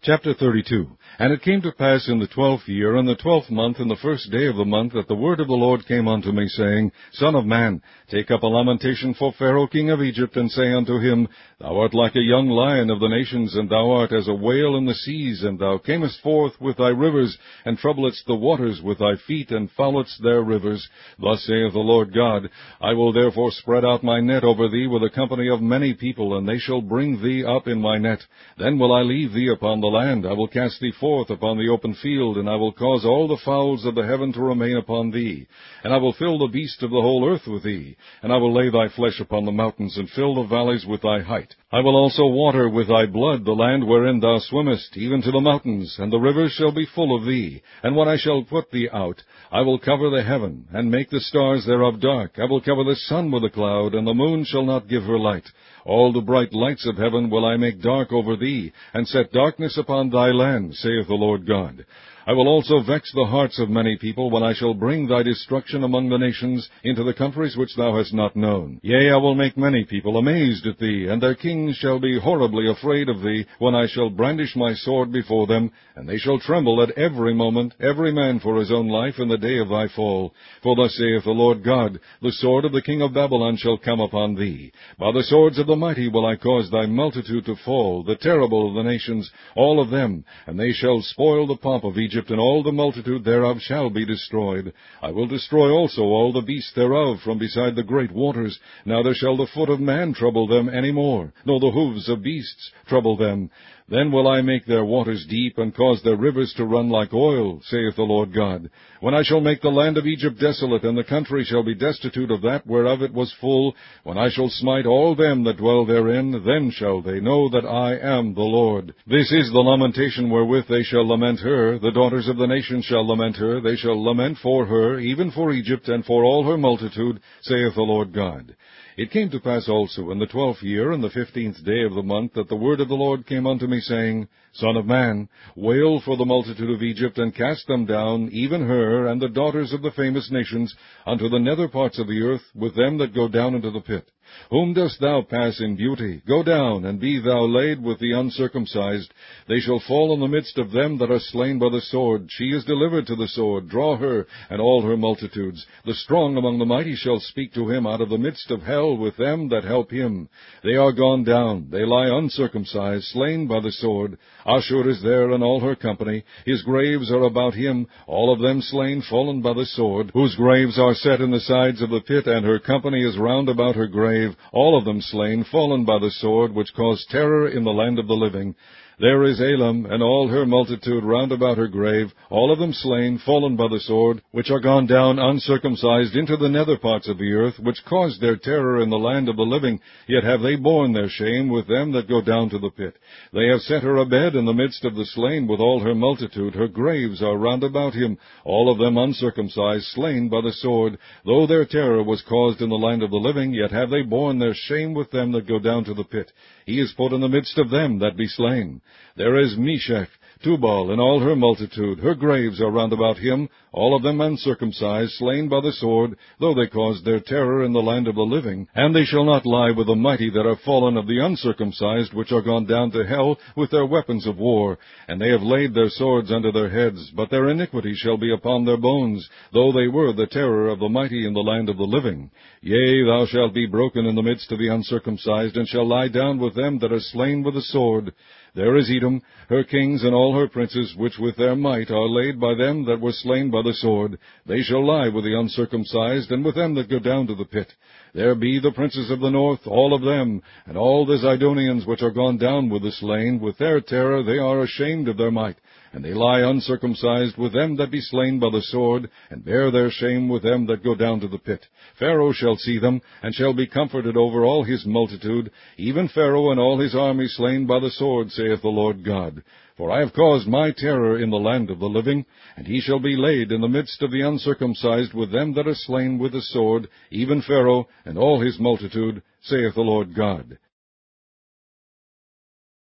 Chapter 32. And it came to pass in the 12th year, in the 12th month, in the first day of the month, that the word of the Lord came unto me, saying, Son of man, take up a lamentation for Pharaoh king of Egypt, and say unto him, Thou art like a young lion of the nations, and thou art as a whale in the seas, and thou camest forth with thy rivers, and troubledst the waters with thy feet, and fouledst their rivers. Thus saith the Lord God, I will therefore spread out my net over thee with a company of many people, and they shall bring thee up in my net. Then will I leave thee upon the land. I will cast thee forth upon the open field, and I will cause all the fowls of the heaven to remain upon thee. And I will fill the beasts of the whole earth with thee. And I will lay thy flesh upon the mountains, and fill the valleys with thy height. I will also water with thy blood the land wherein thou swimmest, even to the mountains, and the rivers shall be full of thee. And when I shall put thee out, I will cover the heaven, and make the stars thereof dark. I will cover the sun with a cloud, and the moon shall not give her light. All the bright lights of heaven will I make dark over thee, and set darkness upon thy land, saith the Lord God. I will also vex the hearts of many people, when I shall bring thy destruction among the nations, into the countries which thou hast not known. Yea, I will make many people amazed at thee, and their kings shall be horribly afraid of thee, when I shall brandish my sword before them, and they shall tremble at every moment, every man for his own life, in the day of thy fall. For thus saith the Lord God, The sword of the king of Babylon shall come upon thee. By the swords of the mighty will I cause thy multitude to fall, the terrible of the nations, all of them, and they shall spoil the pomp of Egypt, and all the multitude thereof shall be destroyed. I will destroy also all the beasts thereof from beside the great waters. Neither shall the foot of man trouble them any more, nor the hoofs of beasts trouble them. Then will I make their waters deep, and cause their rivers to run like oil, saith the Lord God. When I shall make the land of Egypt desolate, and the country shall be destitute of that whereof it was full, when I shall smite all them that dwell therein, then shall they know that I am the Lord. This is the lamentation wherewith they shall lament her. The daughters of the nations shall lament her. They shall lament for her, even for Egypt, and for all her multitude, saith the Lord God. It came to pass also in the 12th year, in the 15th day of the month, that the word of the Lord came unto me, saying, Son of man, wail for the multitude of Egypt, and cast them down, even her, and the daughters of the famous nations, unto the nether parts of the earth, with them that go down into the pit. Whom dost thou pass in beauty? Go down, and be thou laid with the uncircumcised. They shall fall in the midst of them that are slain by the sword. She is delivered to the sword. Draw her, and all her multitudes. The strong among the mighty shall speak to him out of the midst of hell with them that help him. They are gone down. They lie uncircumcised, slain by the sword. Ashur is there, and all her company. His graves are about him, all of them slain, fallen by the sword, whose graves are set in the sides of the pit, and her company is round about her grave, all of them slain, fallen by the sword, which caused terror in the land of the living. There is Elam, and all her multitude round about her grave, all of them slain, fallen by the sword, which are gone down uncircumcised into the nether parts of the earth, which caused their terror in the land of the living, yet have they borne their shame with them that go down to the pit. They have set her a bed in the midst of the slain with all her multitude. Her graves are round about him, all of them uncircumcised, slain by the sword. Though their terror was caused in the land of the living, yet have they borne their shame with them that go down to the pit. He is put in the midst of them that be slain. There is Meshech, Tubal, and all her multitude. Her graves are round about him, all of them uncircumcised, slain by the sword, though they caused their terror in the land of the living. And they shall not lie with the mighty that are fallen of the uncircumcised, which are gone down to hell with their weapons of war. And they have laid their swords under their heads, but their iniquity shall be upon their bones, though they were the terror of the mighty in the land of the living. Yea, thou shalt be broken in the midst of the uncircumcised, and shall lie down with them that are slain with the sword. There is Edom, her kings and all her princes, which with their might are laid by them that were slain by the sword. They shall lie with the uncircumcised, and with them that go down to the pit. There be the princes of the north, all of them, and all the Zidonians which are gone down with the slain. With their terror they are ashamed of their might. And they lie uncircumcised with them that be slain by the sword, and bear their shame with them that go down to the pit. Pharaoh shall see them, and shall be comforted over all his multitude, even Pharaoh and all his army slain by the sword, saith the Lord God. For I have caused my terror in the land of the living, and he shall be laid in the midst of the uncircumcised with them that are slain with the sword, even Pharaoh and all his multitude, saith the Lord God.